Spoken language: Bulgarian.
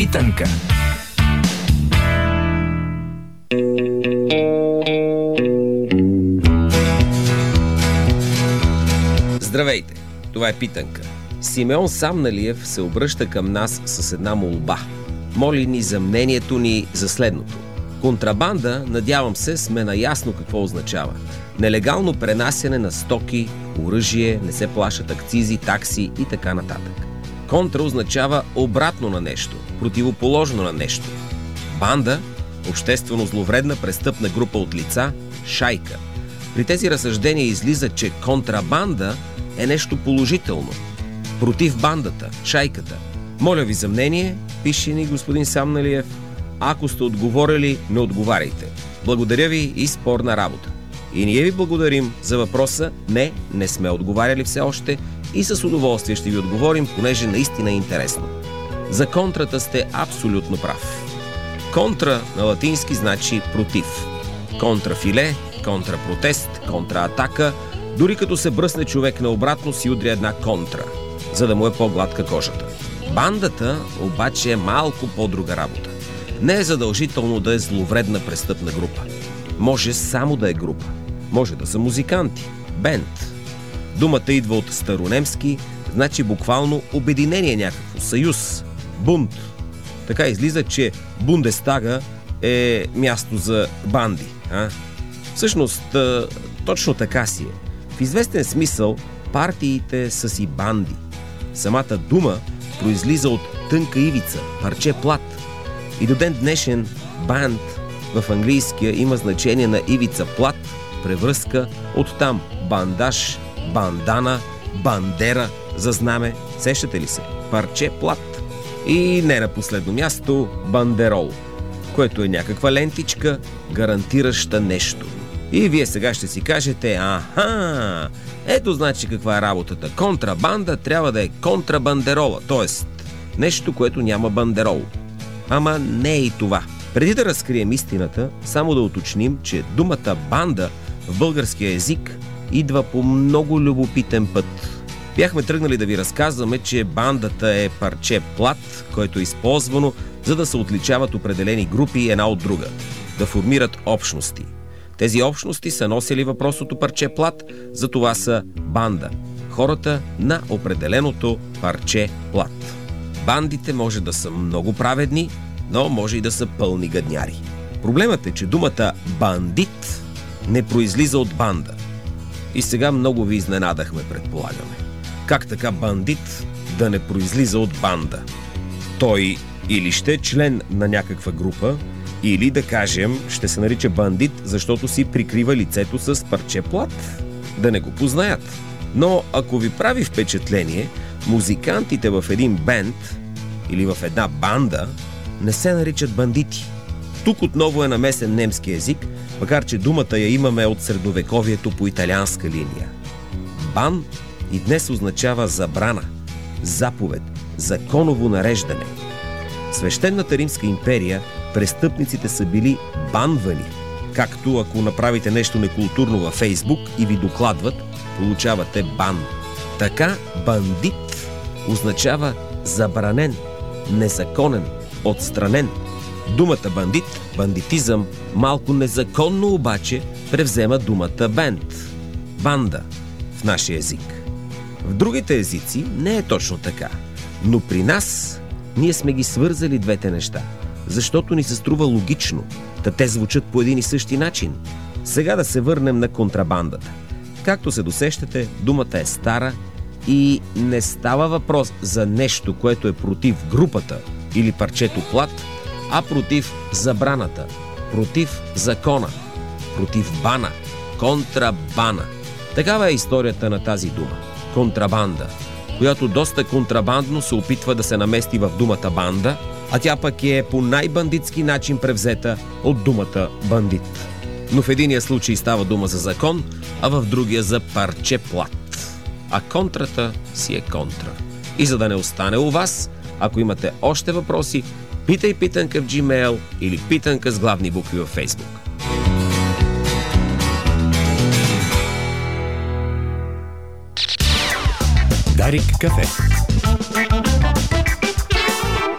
Питанка. Здравейте, това е Питанка. Симеон Самналиев се обръща към нас с една молба. Моли ни за мнението ни за следното. Контрабанда, надявам се, сме наясно какво означава. Нелегално пренасяне на стоки, оръжие, не се плащат акцизи, такси и така нататък. Контра означава обратно на нещо, противоположно на нещо. Банда – обществено зловредна престъпна група от лица, шайка. При тези разсъждения излиза, че контрабанда е нещо положително. Против бандата, шайката. Моля ви за мнение, пише ни господин Самналиев. Ако сте отговорили, не отговаряйте. Благодаря ви и спорна работа. И ние ви благодарим за въпроса. Не сме отговаряли все още и с удоволствие ще ви отговорим, понеже наистина е интересно. За контрата сте абсолютно прав. Контра на латински значи против. Контрафиле, контрапротест, контраатака. Дори като се бръсне човек наобратно, си удря една контра, за да му е по-гладка кожата. Бандата обаче е малко по-друга работа. Не е задължително да е зловредна престъпна група. Може само да е група. Може да са музиканти, бенд. Думата идва от старонемски, значи буквално обединение някакво, съюз, бунт. Така излиза, че Бундестага е място за банди. Всъщност, точно така си е. В известен смисъл, партиите са си банди. Самата дума произлиза от тънка ивица, парче плат. И до ден днешен банд в английския има значение на ивица плат, превръзка, оттам бандаж, бандана, бандера за знаме. Сещате ли се? Парче плат. И не на последно място бандерол, което е някаква лентичка, гарантираща нещо. И вие сега ще си кажете, ето значи каква е работата. Контрабанда трябва да е контрабандерола, т.е. нещо, което няма бандерол. Ама не е и това. Преди да разкрием истината, само да уточним, че думата банда в българския език идва по много любопитен път. Бяхме тръгнали да ви разказваме, че бандата е парче плат, което е използвано, за да се отличават определени групи една от друга, да формират общности. Тези общности са носили въпросното парче плат, затова са банда. Хората на определеното парче плат. Бандите може да са много праведни, но може и да са пълни гадняри. Проблемът е, че думата бандит не произлиза от банда. И сега много ви изненадахме, предполагаме. Как така бандит да не произлиза от банда? Той или ще е член на някаква група, или, да кажем, ще се нарича бандит, защото си прикрива лицето с парче плат. Да не го познаят. Но ако ви прави впечатление, музикантите в един бенд или в една банда не се наричат бандити. Тук отново е намесен немски език, макар че думата я имаме от средновековието по италианска линия. Бан и днес означава забрана, заповед, законово нареждане. В Свещенната Римска империя престъпниците са били банвани, както ако направите нещо некултурно във Фейсбук и ви докладват, получавате бан. Така бандит означава забранен, незаконен, отстранен. Думата бандит, бандитизъм, малко незаконно обаче превзема думата бенд, банда в нашия език. В другите езици не е точно така, но при нас ние сме ги свързали двете неща, защото ни се струва логично, да те звучат по един и същи начин. Сега да се върнем на контрабандата. Както се досещате, думата е стара и не става въпрос за нещо, което е против групата или парчето плат, а против забраната, против закона, против бана, контрабана. Такава е историята на тази дума – контрабанда, която доста контрабандно се опитва да се намести в думата банда, а тя пък е по най-бандитски начин превзета от думата бандит. Но в единия случай става дума за закон, а в другия за парче плат. А контрата си е контра. И за да не остане у вас, ако имате още въпроси, питай Питанка в Gmail или Питанка с главни букви във Facebook. Дарик кафе.